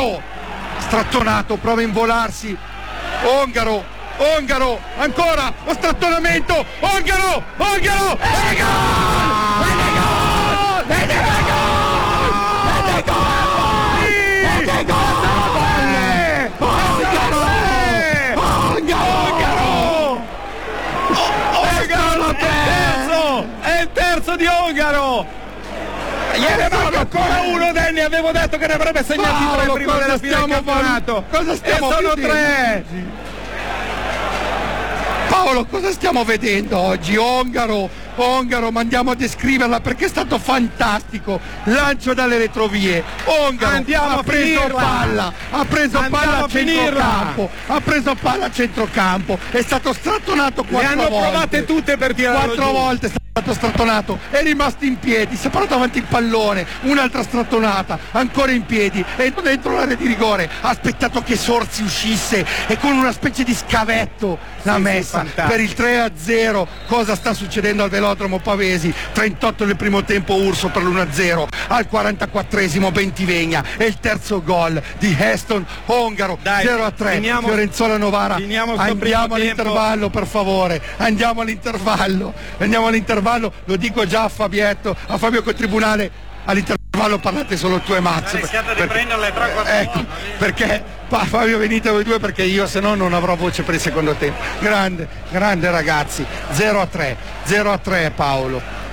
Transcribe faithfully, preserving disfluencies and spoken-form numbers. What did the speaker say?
Ongaro, strattonato, prova a involarsi. Ongaro, Ongaro, ancora lo strattonamento. Ongaro, Ongaro, e gol! Ed è gol! Ed è gol! Ed è gol! Ed è gol! Ongaro! Ongaro! Terzo! È il terzo di Ongaro! Gliene manca ancora uno, Danny, avevo detto che ne avrebbe segnati Paolo, tre prima della fine del campionato. Cosa stiamo e sono vedendo? tre. Paolo, cosa stiamo vedendo oggi? Ongaro, Ongaro, ma andiamo a descriverla perché è stato fantastico. Lancio dalle retrovie. Ongaro Andiamo ha a preso finirla. palla, ha preso Andiamo palla a a finirla. centrocampo, ha preso palla a centrocampo, è stato strattonato Le quattro hanno volte. provate tutte per tirarlo Quattro giù. volte è stato strattonato, è rimasto in piedi, si è portato avanti il pallone, un'altra strattonata, ancora in piedi, è dentro l'area di rigore, ha aspettato che Sorzi uscisse e con una specie di scavetto l'ha Sì, sì, messa fantastico. per il tre a zero. Cosa sta succedendo al velodromo Pavesi? trentotto nel primo tempo Urso per l'uno a zero, al quarantaquattresimo Bentivegna è il terzo gol di Heston. Ongaro Dai, zero a tre, finiamo- Fiorenzuola Novara. finiamo sto primo Andiamo tempo. all'intervallo, per favore, andiamo all'intervallo, andiamo all'intervallo, lo dico già a Fabietto, a Fabio Cotribunale, all'intervallo parlate solo tu e Max. Rischiate di perché- prenderle tre quattro ecco, volte. perché pa- Fabio venite voi due perché io se no non avrò voce per il secondo tempo. Grande, grande ragazzi, zero a tre, zero a tre Paolo.